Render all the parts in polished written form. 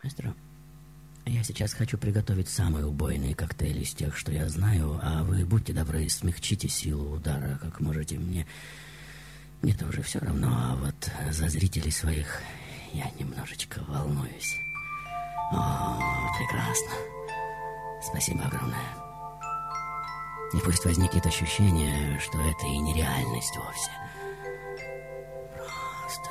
Мастер, я сейчас хочу приготовить самые убойные коктейли из тех, что я знаю, а вы, будьте добры, смягчите силу удара, как можете. Мне-то уже все равно, а вот за зрителей своих я немножечко волнуюсь. О, прекрасно. Спасибо огромное. И пусть возникнет ощущение, что это и не реальность вовсе. Просто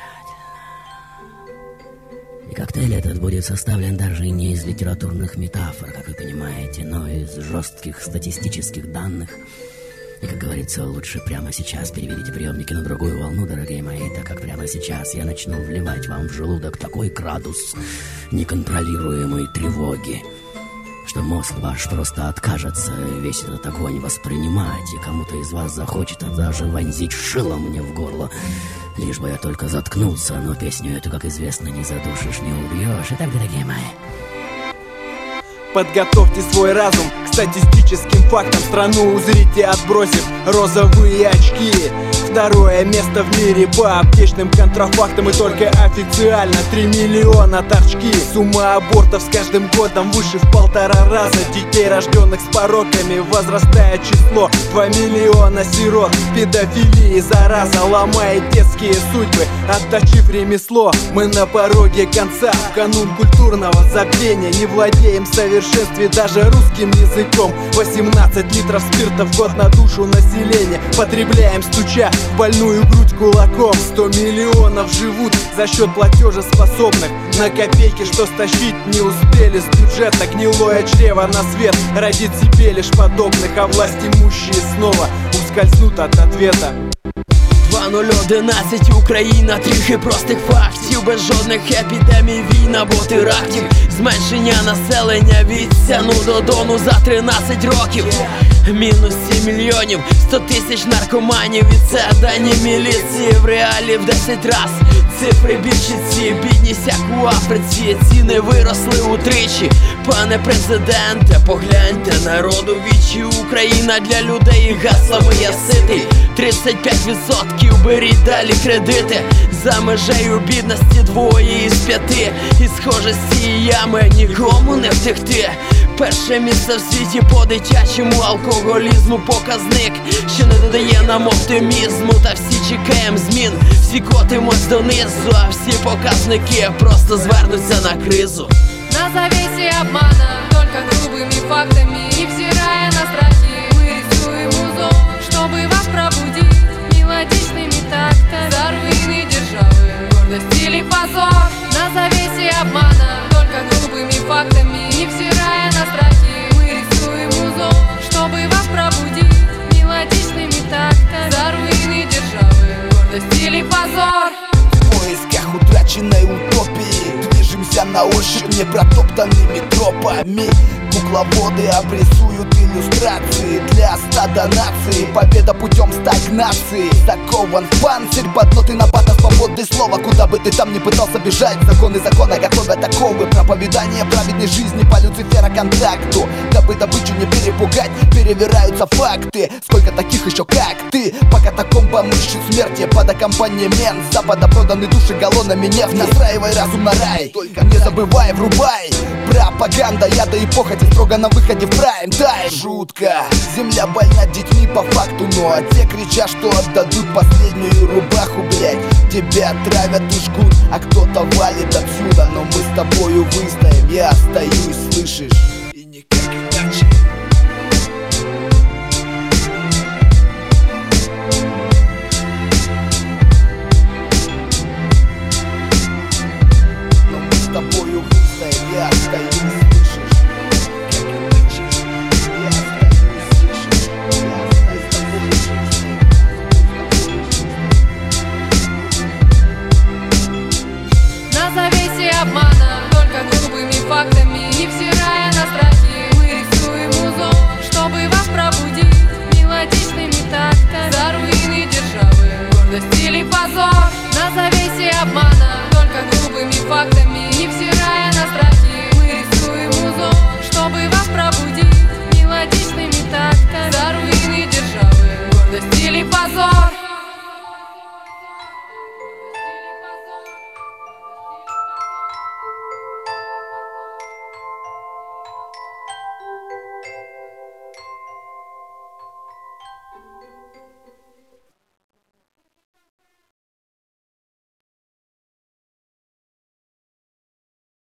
замечательно. И коктейль этот будет составлен даже не из литературных метафор, как вы понимаете, но из жестких статистических данных. И, как говорится, лучше прямо сейчас переведите приемники на другую волну, дорогие мои, так как прямо сейчас я начну вливать вам в желудок такой градус неконтролируемой тревоги, что мозг ваш просто откажется весь этот огонь воспринимать, и кому-то из вас захочется даже вонзить шилом мне в горло, лишь бы я только заткнулся, но песню эту, как известно, не задушишь, не убьешь. Итак, дорогие мои, подготовьте свой разум к статистическим фактам. Страну узрите, отбросив розовые очки. Второе место в мире по аптечным контрафактам. И только официально 3 миллиона торчки. Сумма абортов с каждым годом выше в 1,5 раза. Детей, рожденных с пороками, возрастает число. 2 миллиона сирот. Педофилии зараза ломает детские судьбы, отточив ремесло. Мы на пороге конца, в канун культурного забвения. Не владеем в совершенстве даже русским языком. 18 литров спирта в год на душу населения потребляем, стуча в больную грудь кулаком. 100 миллионов живут за счет платежеспособных. На копейки, что стащить не успели с бюджета. Гнилое чрево на свет родит себе лишь подобных, а власть имущие снова ускользнут от ответа. 2011 Україна, трохи простих фактів, без жодних епідемій, війн або терактів. Зменшення населення від Сяну до Дону за 13 років. Мінус 7 мільйонів, 100 тисяч наркоманів. І це дані міліції в реалі в 10 раз. Цифри більші ці, бідність як у Африці. Ціни виросли утричі. Пане президенте, погляньте народу вічі. Україна для людей гаслами я ситий. 35% беріть далі кредити. За межею бідності 2 із 5. І схоже з цієї ями нікому не втекти. Перше місце в світі по дитячому алкоголізму. Показник, що не додає нам оптимізму. Та всі чекаємо змін, всі котимось донизу. А всі показники просто звернуться на кризу. На завесе обмана, только грубыми фактами, невзирая на страхи, мы рисуем узор, чтобы вас пробудить мелодичными тактами. За руины державы, гордость или позор. На завесе обмана, только грубыми фактами, невзирая на страхи, мы рисуем узор, чтобы вас пробудить мелодичными тактами. За руины державы, гордость или позор. В поисках утраченной утопии движемся на ощупь непротоптанными тропами. Кукловоды обрисуют иллюстрации для стада нации. Победа путем стагнации. Закован в панцирь под ноты набата свободы слова. Куда бы ты там ни пытался бежать, законы закона готовят оковы. Проповедание праведной жизни по Люцифера контакту. Дабы добычу не перепугать, перевираются факты. Сколько таких еще как ты? По катакомбам ищут смерти под аккомпанемент Запада проданы души галлонами нефти. Настраивай разум на рай, только не забывай, врубай. Пропаганда, яда и похоти строго на выходе в прайм-тайм. Жутко, земля больна детьми по факту. Ну а те кричат, что отдадут последнюю рубаху, блять. Тебя травят и жгут, а кто-то валит отсюда. Но мы с тобою выстоим, я остаюсь, слышишь? И никак иначе. Но мы с тобою выстоим, я остаюсь, слышишь? Как иначе? Я остаюсь, слышишь? Я остаюсь с тобой, На завесе обмана, только грубыми фактами, невзирая на страхи, мы рисуем узор, чтобы вас пробудить мелодичными тактами. За руины державы, гордость или позор. На завесе обмана.